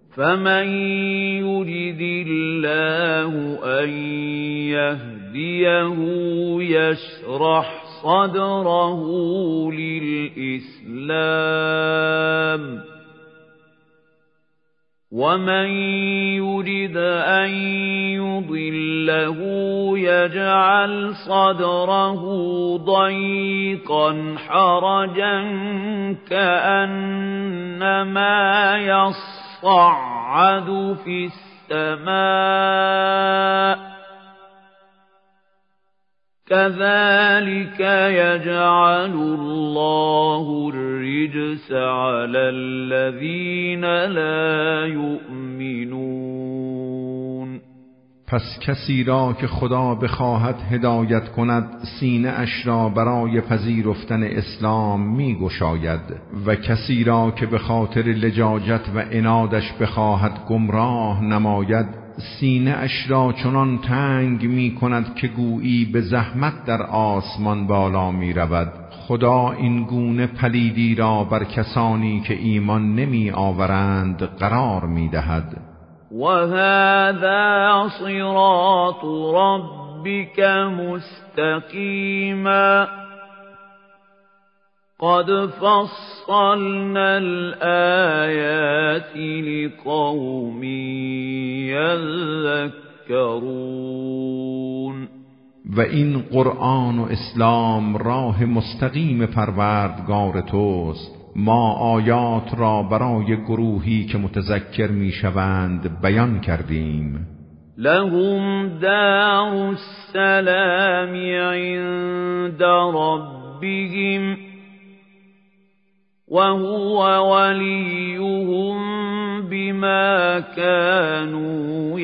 فمن يرد الله أن يهديه يشرح صدره للإسلام ومن يرد أن يضله يجعل صدره ضيقا حرجا كأنما يصعد في السماء كذلك يجعل الله الرجس على الذين لا يؤمنون. پس کسی را که خدا بخواهد هدایت کند سینه اش را برای پذیرفتن اسلام می گشاید و کسی را که به خاطر لجاجت و عنادش بخواهد گمراه نماید سینه اش را چنان تنگ می کند که گویی به زحمت در آسمان بالا می رود. خدا این گونه پلیدی را بر کسانی که ایمان نمی آورند قرار می دهد. و هذا صراط ربک مستقیما قد فصلنا الآیات لقوم یذکرون. و این قرآن و اسلام راه مستقیم پروردگار توست. ما آیات را برای گروهی که متذکر میشوند بیان کردیم. لهم دار السلام عند ربهم وهو وليهم بما كانوا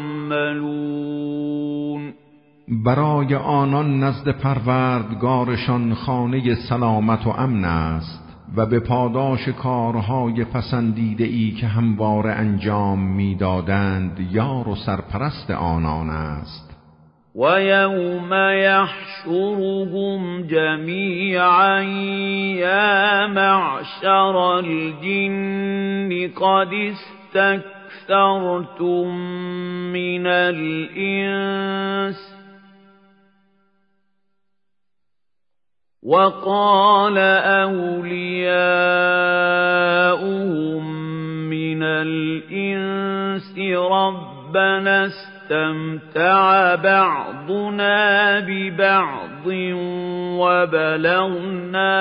يعملون. برای آنان نزد پروردگارشان خانه سلامت و امن است و به پاداش کارهای پسندیده ای که همواره انجام میدادند یار و سرپرست آنان است. و یوم یحشرهم جمیعا یا معشر الجن قد استكثرتم من الانس وقال أولياؤهم من الإنس ربنا استمتع بعضنا ببعض وبلغنا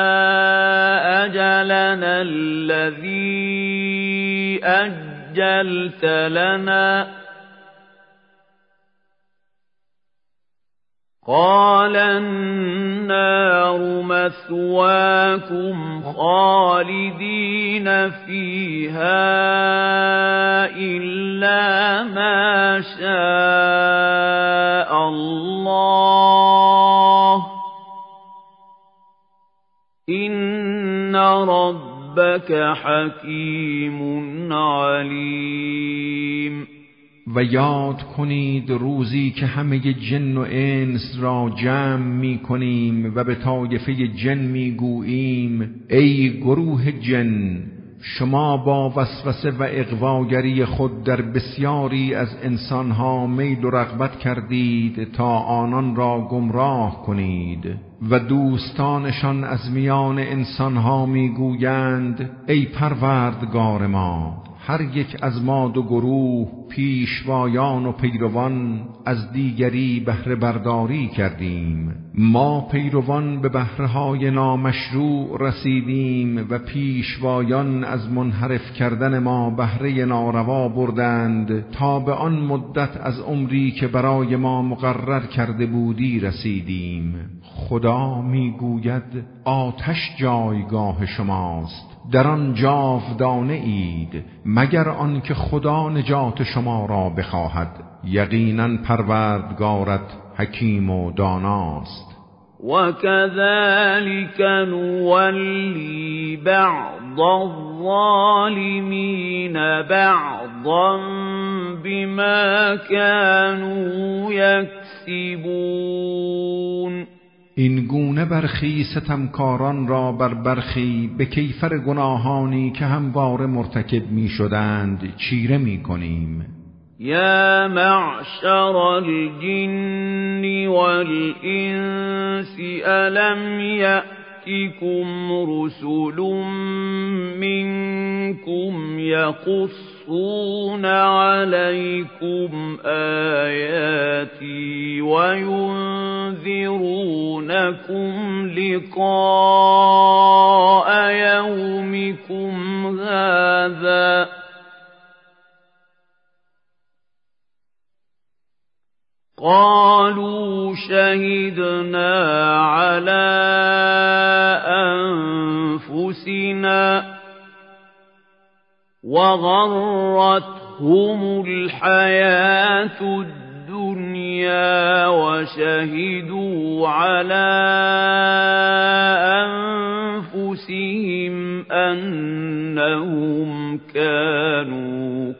أجلنا الذي أجلت لنا قال النار مثواكم خالدين فيها إلا ما شاء الله إن ربك حكيم عليم. و یاد کنید روزی که همه جن و انس را جمع می کنیم و به طایفه جن می گوییم ای گروه جن شما با وسوسه و اغواگری خود در بسیاری از انسانها میل و رغبت کردید تا آنان را گمراه کنید و دوستانشان از میان انسانها می گویند ای پروردگار ما هر یک از ما دو گروه پیشوایان و پیروان از دیگری بهره برداری کردیم. ما پیروان به بهره‌های نامشروع رسیدیم و پیشوایان از منحرف کردن ما بهره ناروا بردند تا به آن مدت از عمری که برای ما مقرر کرده بودی رسیدیم. خدا میگوید آتش جایگاه شماست، در آن جاودانه اید مگر آن که خدا نجات شما را بخواهد. یقینا پروردگارت حکیم و داناست. وَكَذَلِكَ نُوَلِّي بَعْضَ الظَّالِمِينَ بَعْضًا بِمَا كَانُوا يَكْسِبُونَ. این گونه برخی ستمکاران را بر برخی به کیفر گناهانی که همواره مرتکب می شدند چیره می کنیم. یا معشر الجن والانس الم یأتکم رسل منکم یقصون علیکم آیاتی وینذرونکم لقاء یومکم هذا قالوا شهدنا على أنفسنا وغرتهم الحياة الدنيا وشهدوا على أنفسهم أنهم كانوا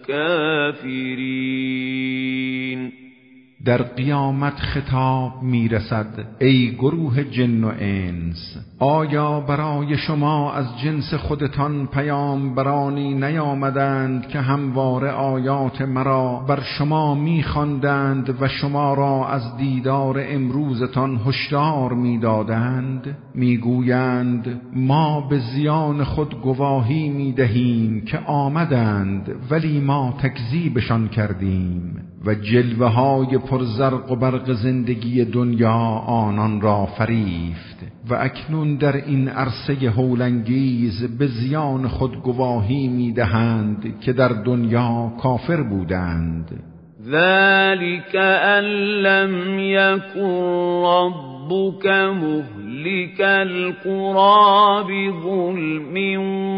كافرين. در قیامت خطاب میرسد ای گروه جن و انس، آیا برای شما از جنس خودتان پیامبرانی نیامدند که همواره آیات مرا بر شما میخواندند و شما را از دیدار امروزتان هشدار میدادند؟ میگویند ما به زیان خود گواهی میدهیم که آمدند ولی ما تکذیبشان کردیم و جلوه های پرزرق و برق زندگی دنیا آنان را فریفت و اکنون در این عرصه هولانگیز به زیان خود گواهی میدهند که در دنیا کافر بودند. ذلك أن لم يكن ربك مهلك القرى بظلم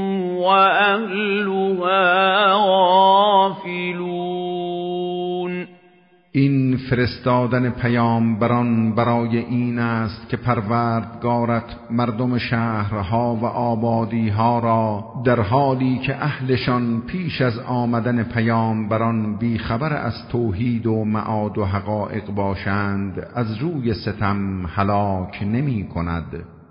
وأهلها غافلون. این فرستادن پیامبران برای این است که پروردگارت مردم شهرها و آبادیها را در حالی که اهلشان پیش از آمدن پیامبران بیخبر از توحید و معاد و حقایق باشند از روی ستم هلاک نمی کند.